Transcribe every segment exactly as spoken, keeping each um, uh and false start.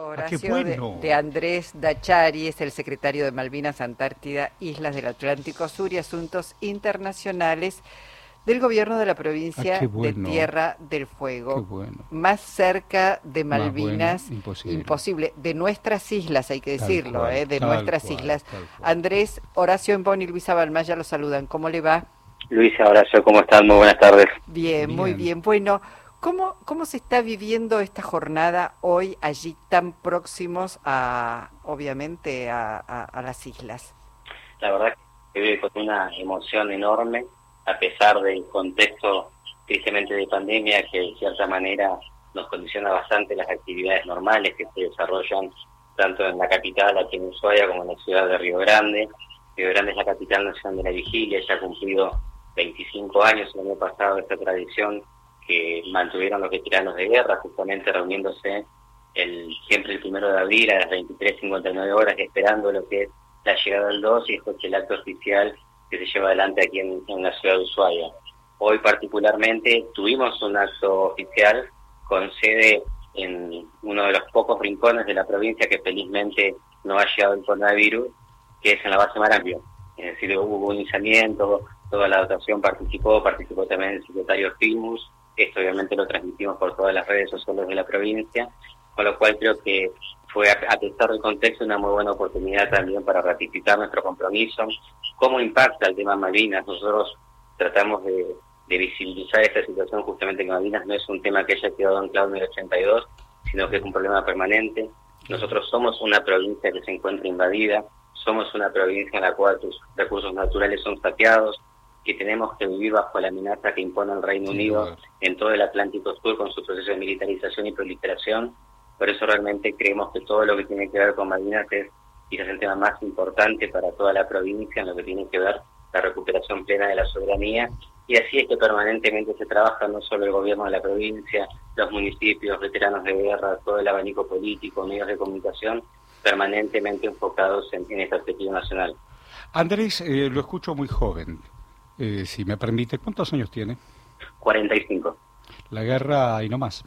Ah, qué Horacio, de, bueno. de Andrés Dachari, es el secretario de Malvinas, Antártida, Islas del Atlántico Sur y Asuntos Internacionales del gobierno de la Ah, qué provincia de bueno. Tierra del Qué Fuego. bueno. Más cerca de Más bueno, Malvinas, imposible. imposible. De nuestras islas, hay que Tal decirlo, cual, ¿eh? De tal nuestras cual, islas. tal cual. Andrés, Horacio Embón y Luisa Balmaya lo saludan. ¿Cómo le va? Luisa, Horacio, ¿cómo están? Muy buenas tardes. Bien, muy Bien. bien. Bueno, ¿cómo, cómo se está viviendo esta jornada hoy allí tan próximos a, obviamente, a, a, a las islas? La verdad que se vive con una emoción enorme, a pesar del contexto tristemente de pandemia que de cierta manera nos condiciona bastante las actividades normales que se desarrollan tanto en la capital, aquí en Ushuaia, como en la ciudad de Río Grande. Río Grande es la capital nacional de la vigilia, ya ha cumplido veinticinco años el año pasado esta tradición que mantuvieron los veteranos de guerra, justamente reuniéndose el siempre el primero de abril a las veintitrés cincuenta y nueve horas, esperando lo que es la llegada del dos, y después el acto oficial que se lleva adelante aquí en, en la ciudad de Ushuaia. Hoy particularmente tuvimos un acto oficial con sede en uno de los pocos rincones de la provincia que felizmente no ha llegado el coronavirus, que es en la base Marambio. Es decir, hubo un izamiento, toda la dotación participó, participó también el secretario Filmus. Esto obviamente lo transmitimos por todas las redes sociales de la provincia, con lo cual creo que fue, a pesar del contexto, una muy buena oportunidad también para ratificar nuestro compromiso. ¿Cómo impacta el tema Malvinas? Nosotros tratamos de, de visibilizar esta situación, justamente que Malvinas no es un tema que haya quedado anclado en el ochenta y dos, sino que es un problema permanente. Nosotros somos una provincia que se encuentra invadida, somos una provincia en la cual sus recursos naturales son saqueados, que tenemos que vivir bajo la amenaza que impone el Reino Unido en todo el Atlántico Sur con su proceso de militarización y proliferación. Por eso realmente creemos que todo lo que tiene que ver con Malvinas es quizás el tema más importante para toda la provincia en lo que tiene que ver la recuperación plena de la soberanía, y así es que permanentemente se trabaja no solo el gobierno de la provincia, los municipios, veteranos de guerra, todo el abanico político, medios de comunicación, permanentemente enfocados en, en este objetivo nacional. Andrés, eh, lo escucho muy joven, eh, si me permite. ¿Cuántos años tiene? cuarenta y cinco. La guerra y no más.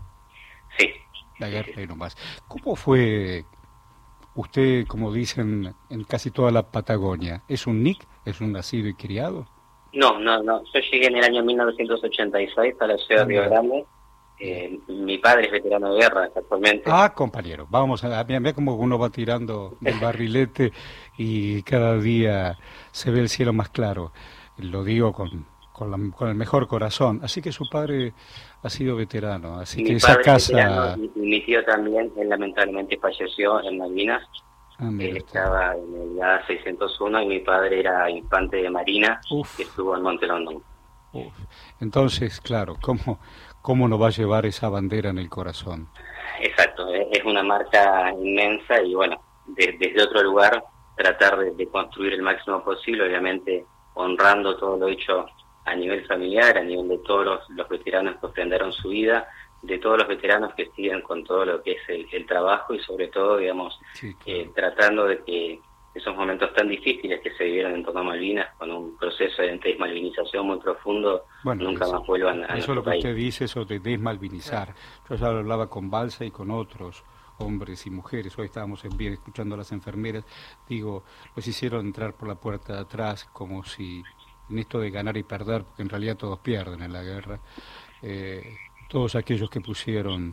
Sí. La guerra y no más. ¿Cómo fue usted, como dicen en casi toda la Patagonia? ¿Es un N I C? ¿Es un nacido y criado? No, no, no. Yo llegué en el año mil novecientos ochenta y seis a la ciudad de Río Grande. Eh, mi padre es veterano de guerra actualmente. Ah, compañero, vamos a ver cómo uno va tirando del barrilete y cada día se ve el cielo más claro. Lo digo con, con, la, con el mejor corazón. Así que su padre ha sido veterano, así mi que esa casa... Veterano, y mi tío también, él lamentablemente falleció en Malvinas. Ah, él estaba en el A seiscientos uno y mi padre era infante de marina. Uf. Que estuvo en Monte London. Uf. Entonces, claro, ¿cómo, ¿cómo no va a llevar esa bandera en el corazón? Exacto, es una marca inmensa y bueno, de, desde otro lugar tratar de, de construir el máximo posible, obviamente honrando todo lo hecho a nivel familiar, a nivel de todos los, los veteranos que ofrendaron su vida, de todos los veteranos que siguen con todo lo que es el, el trabajo y sobre todo, digamos, sí, claro. eh, tratando de que esos momentos tan difíciles que se vivieron en torno a Malvinas, con un proceso de desmalvinización muy profundo, bueno, nunca eso, más vuelvan a Eso es lo que país. Usted dice, eso de desmalvinizar. Yo ya lo hablaba con Balsa y con otros hombres y mujeres, hoy estábamos en bien escuchando a las enfermeras, digo, los hicieron entrar por la puerta de atrás como si en esto de ganar y perder, porque en realidad todos pierden en la guerra, eh, todos aquellos que pusieron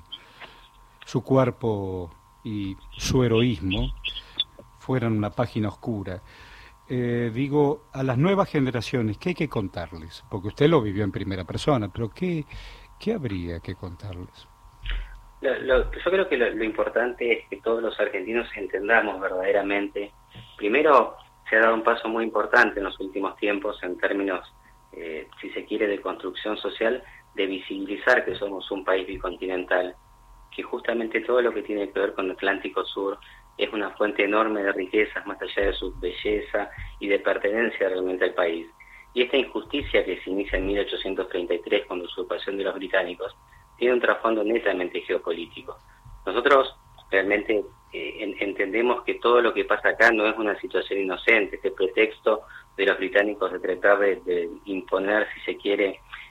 su cuerpo y su heroísmo fueran una página oscura. Eh, digo, a las nuevas generaciones, ¿qué hay que contarles? Porque usted lo vivió en primera persona, pero ¿qué, qué habría que contarles? Lo, lo, yo creo que lo, lo importante es que todos los argentinos entendamos verdaderamente. Primero, se ha dado un paso muy importante en los últimos tiempos en términos, eh, si se quiere, de construcción social, de visibilizar que somos un país bicontinental, que justamente todo lo que tiene que ver con el Atlántico Sur es una fuente enorme de riquezas, más allá de su belleza y de pertenencia realmente al país. Y esta injusticia que se inicia en mil ochocientos treinta y tres con la usurpación de los británicos, tiene un trasfondo netamente geopolítico. Nosotros realmente eh, en, entendemos que todo lo que pasa acá no es una situación inocente, este pretexto de los británicos de tratar de, de imponer, si se quiere,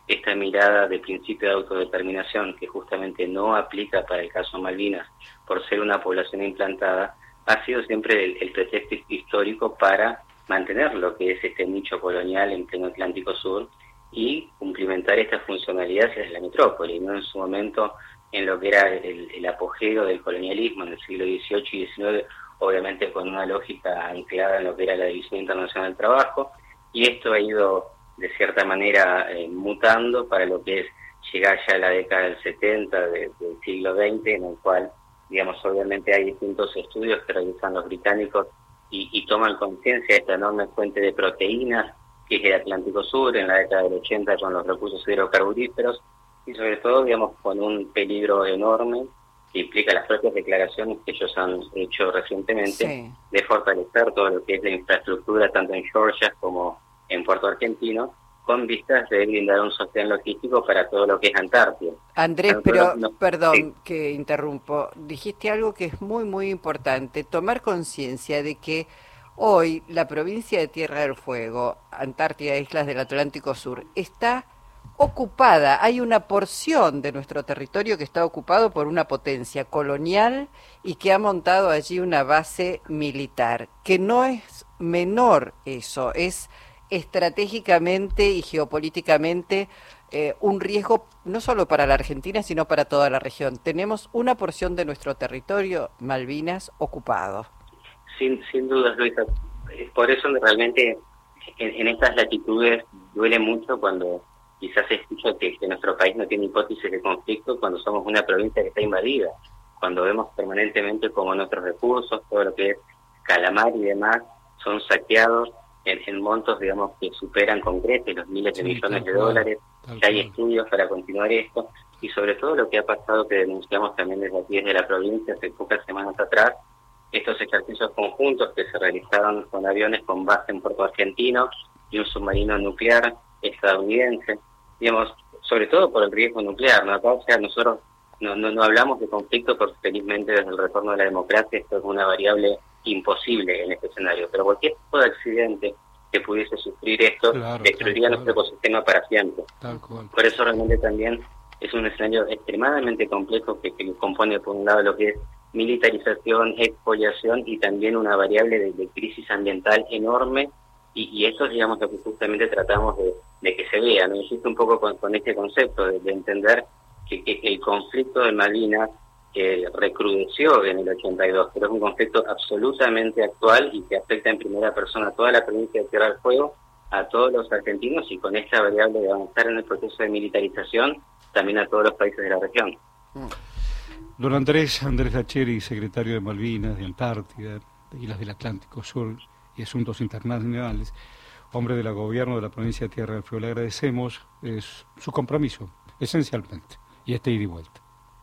esta mirada de principio de autodeterminación que justamente no aplica para el caso Malvinas por ser una población implantada, ha sido siempre el, el pretexto histórico para mantener lo que es este nicho colonial en pleno Atlántico Sur y cumplimentar estas funcionalidades desde la metrópoli, no en su momento en lo que era el, el apogeo del colonialismo en el siglo dieciocho y diecinueve, obviamente con una lógica anclada en lo que era la División Internacional del Trabajo, y esto ha ido de cierta manera eh, mutando para lo que es llegar ya a la década del setenta de, del siglo veinte, en el cual, digamos, obviamente hay distintos estudios que realizan los británicos y, y toman conciencia de esta enorme fuente de proteínas que es el Atlántico Sur, en la década del ochenta con los recursos hidrocarburíferos, y sobre todo, digamos, con un peligro enorme que implica las propias declaraciones que ellos han hecho recientemente, sí, de fortalecer todo lo que es la infraestructura, tanto en Georgia como en Puerto Argentino, con vistas de brindar un sostén logístico para todo lo que es Antártida. Andrés, pero, no, perdón sí. que interrumpo, dijiste algo que es muy, muy importante, tomar conciencia de que hoy la provincia de Tierra del Fuego, Antártida, Islas del Atlántico Sur, está ocupada. Hay una porción de nuestro territorio que está ocupado por una potencia colonial y que ha montado allí una base militar, que no es menor eso, es estratégicamente y geopolíticamente eh, un riesgo no solo para la Argentina, sino para toda la región. Tenemos una porción de nuestro territorio, Malvinas, ocupado. Sin, sin dudas, Luisa. Por eso realmente en, en estas latitudes duele mucho cuando quizás se escucha que, que nuestro país no tiene hipótesis de conflicto cuando somos una provincia que está invadida, cuando vemos permanentemente como nuestros recursos, todo lo que es calamar y demás, son saqueados en, en montos, digamos, que superan con creces los miles de sí, millones de cual, dólares, que hay estudios para continuar esto, y sobre todo lo que ha pasado, que denunciamos también desde aquí, desde la provincia, hace pocas semanas atrás, estos ejercicios conjuntos que se realizaron con aviones con base en Puerto Argentino y un submarino nuclear estadounidense, digamos, sobre todo por el riesgo nuclear, ¿no? Acá, o sea, nosotros no, no, no hablamos de conflicto porque felizmente desde el retorno de la democracia esto es una variable imposible en este escenario, pero cualquier tipo de accidente que pudiese sufrir esto claro, destruiría nuestro ecosistema para siempre. Tal cual. Por eso realmente también es un escenario extremadamente complejo que, que compone por un lado lo que es militarización, expoliación y también una variable de, de crisis ambiental enorme, y, y eso es, digamos, lo que justamente tratamos de, de que se vea, ¿no? Insisto un poco con, con este concepto de, de entender que, que el conflicto de Malvinas que recrudeció en el ochenta y dos, pero es un conflicto absolutamente actual y que afecta en primera persona a toda la provincia de Tierra del Fuego, a todos los argentinos, y con esta variable de avanzar en el proceso de militarización también a todos los países de la región. Don Andrés, Andrés Dacheri, secretario de Malvinas, de Antártida, de Islas del Atlántico Sur y Asuntos Internacionales, hombre del gobierno de la provincia de Tierra del Fuego, le agradecemos es, su compromiso, esencialmente, y este ida y vuelta.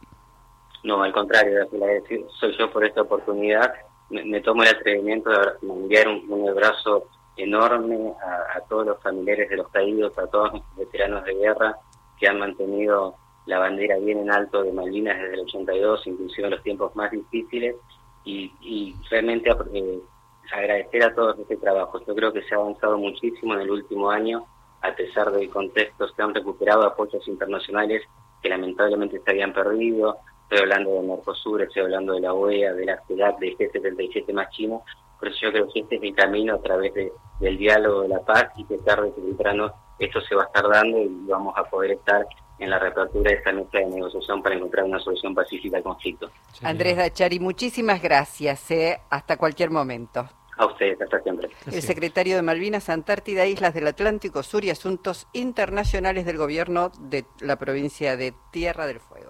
No, al contrario, soy yo por esta oportunidad. Me, me tomo el atrevimiento de enviar un, un abrazo enorme a, a todos los familiares de los caídos, a todos los veteranos de guerra que han mantenido la bandera bien en alto de Malvinas desde el ochenta y dos, inclusive en los tiempos más difíciles, y, y realmente eh, agradecer a todos este trabajo. Yo creo que se ha avanzado muchísimo en el último año, a pesar del contexto, se han recuperado apoyos internacionales que lamentablemente se habían perdido. Estoy hablando de Mercosur, estoy hablando de la O E A, de la CELAC, de G setenta y siete más China. Por eso yo creo que este es mi camino a través de, del diálogo, de la paz, y que tarde que temprano esto se va a estar dando y vamos a poder estar en la reapertura de esta mesa de negociación para encontrar una solución pacífica al conflicto. Sí. Andrés Dacheri, muchísimas gracias. ¿eh? Hasta cualquier momento. A ustedes, hasta siempre. El secretario de Malvinas, Antártida, Islas del Atlántico Sur y Asuntos Internacionales del Gobierno de la provincia de Tierra del Fuego.